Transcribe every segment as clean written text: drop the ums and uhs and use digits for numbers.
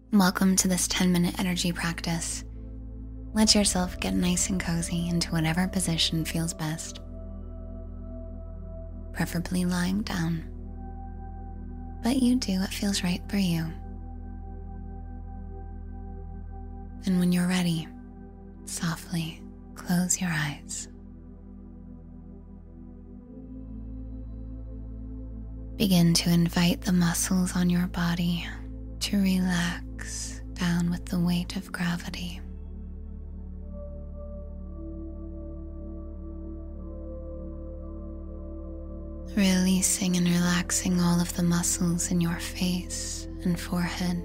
Welcome to this 10-minute energy practice. Let yourself get nice and cozy into whatever position feels best, preferably lying down, but you do what feels right for you. And when you're ready, softly close your eyes. Begin to invite the muscles on your body to relax down with the weight of gravity. Releasing and relaxing all of the muscles in your face and forehead.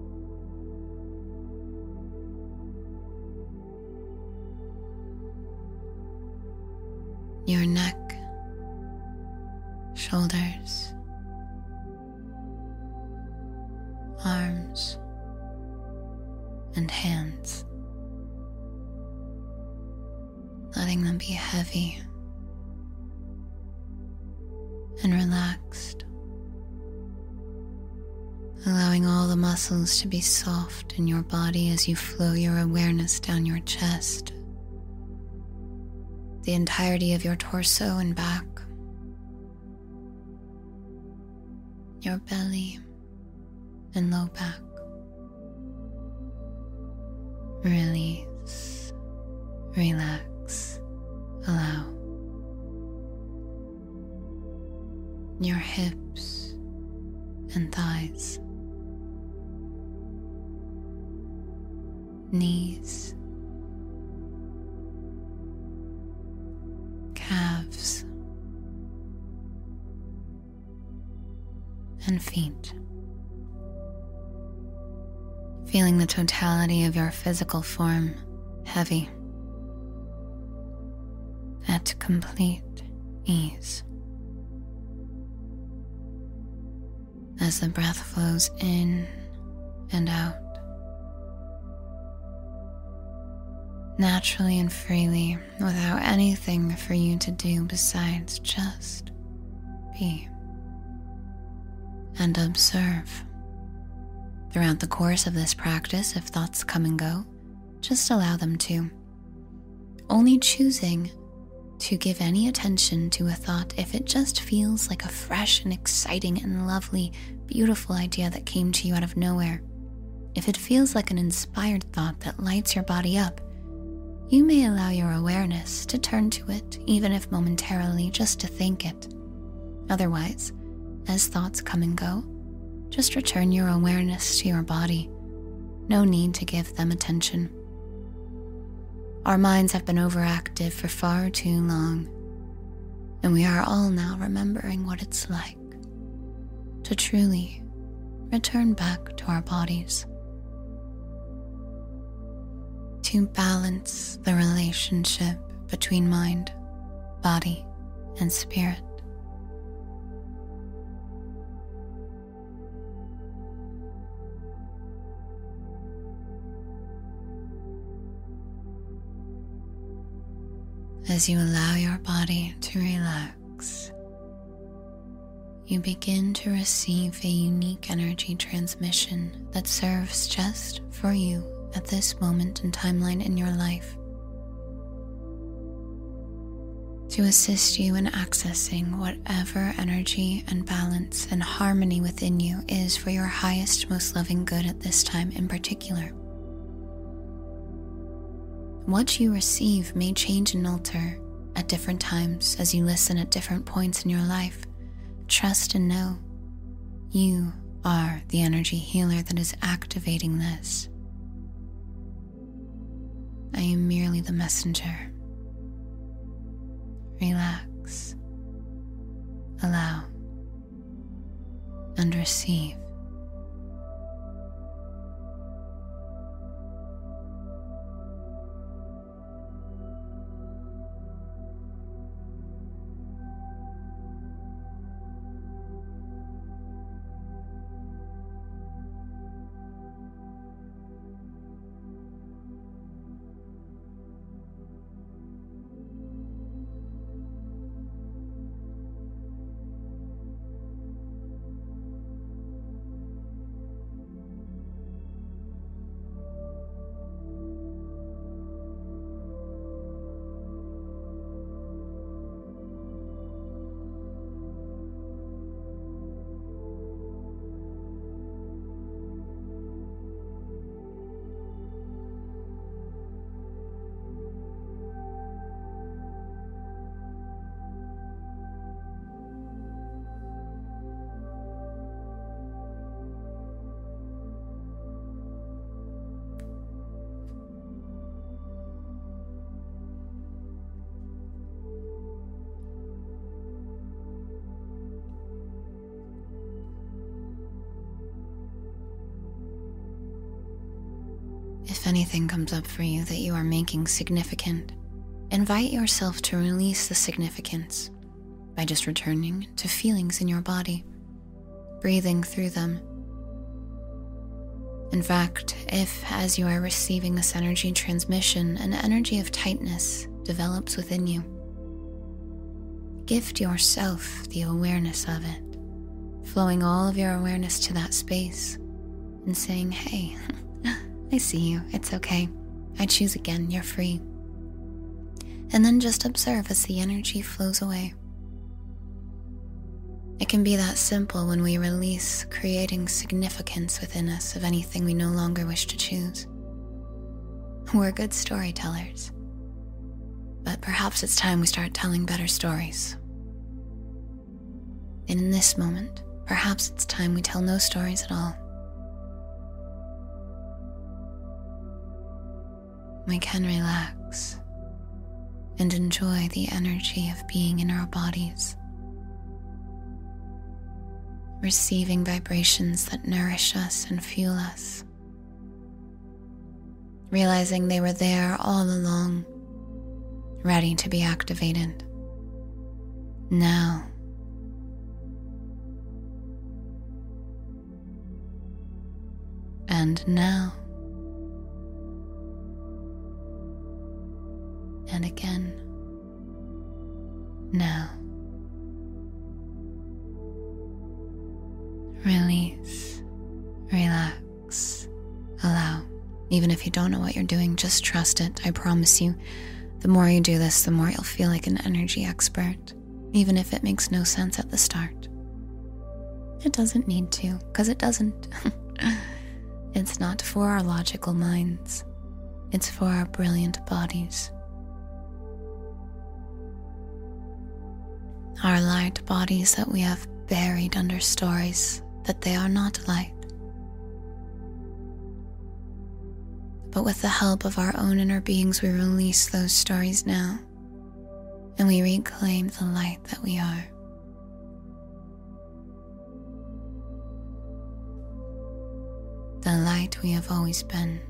Your neck, shoulders, arms, and hands. Letting them be heavy and relaxed. Allowing all the muscles to be soft in your body as you flow your awareness down your chest, the entirety of your torso and back, your belly and low back. Release, relax, allow. Your hips and thighs, knees, calves, and feet. Feeling the totality of your physical form heavy, at complete ease. As the breath flows in and out, naturally and freely, without anything for you to do besides just be and observe. Throughout the course of this practice, if thoughts come and go, just allow them to. Only choosing to give any attention to a thought if it just feels like a fresh and exciting and lovely, beautiful idea that came to you out of nowhere. If it feels like an inspired thought that lights your body up, you may allow your awareness to turn to it, even if momentarily, just to think it. Otherwise, as thoughts come and go, just return your awareness to your body. No need to give them attention. Our minds have been overactive for far too long, and we are all now remembering what it's like to truly return back to our bodies, to balance the relationship between mind, body, and spirit. As you allow your body to relax, you begin to receive a unique energy transmission that serves just for you at this moment and timeline in your life, to assist you in accessing whatever energy and balance and harmony within you is for your highest, most loving good at this time in particular. What you receive may change and alter at different times as you listen at different points in your life. Trust and know you are the energy healer that is activating this. I am merely the messenger. Relax, allow, and receive. If anything comes up for you that you are making significant, invite yourself to release the significance by just returning to feelings in your body, breathing through them. In fact, if as you are receiving this energy transmission, an energy of tightness develops within you, gift yourself the awareness of it, flowing all of your awareness to that space and saying, hey, I see you, it's okay. I choose again, you're free. And then just observe as the energy flows away. It can be that simple when we release, creating significance within us of anything we no longer wish to choose. We're good storytellers, but perhaps it's time we start telling better stories. And in this moment, perhaps it's time we tell no stories at all. We can relax and enjoy the energy of being in our bodies, receiving vibrations that nourish us and fuel us, realizing they were there all along, ready to be activated. Now. And now. And again. Now. Release, relax, allow. Even if you don't know what you're doing, just trust it. I promise you, the more you do this, the more you'll feel like an energy expert, even if it makes no sense at the start. It doesn't need to, because it doesn't. It's not for our logical minds. It's for our brilliant bodies. Our light bodies that we have buried under stories that they are not light. But with the help of our own inner beings, we release those stories now, and we reclaim the light that we are. The light we have always been.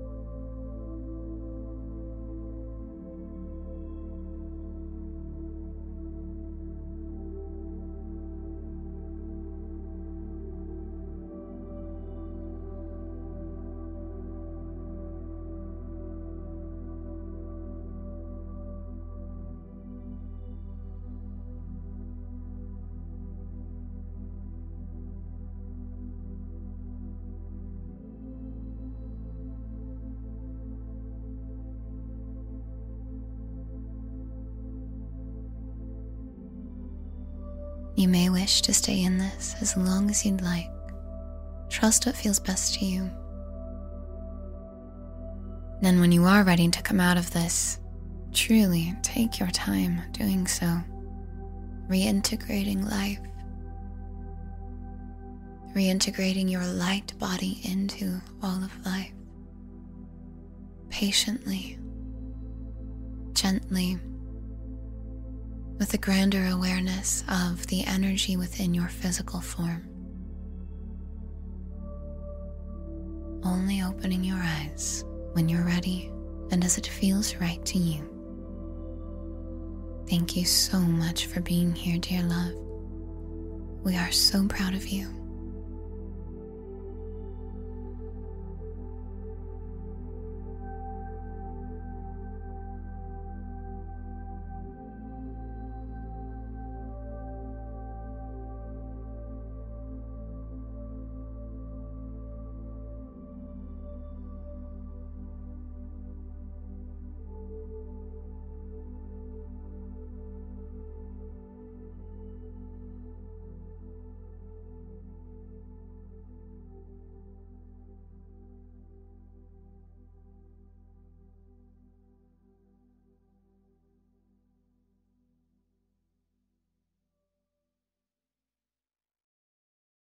You may wish to stay in this as long as you'd like. Trust what feels best to you. Then when you are ready to come out of this, truly take your time doing so, reintegrating life, reintegrating your light body into all of life, patiently, gently, with a grander awareness of the energy within your physical form. Only opening your eyes when you're ready and as it feels right to you. Thank you so much for being here, dear love. We are so proud of you.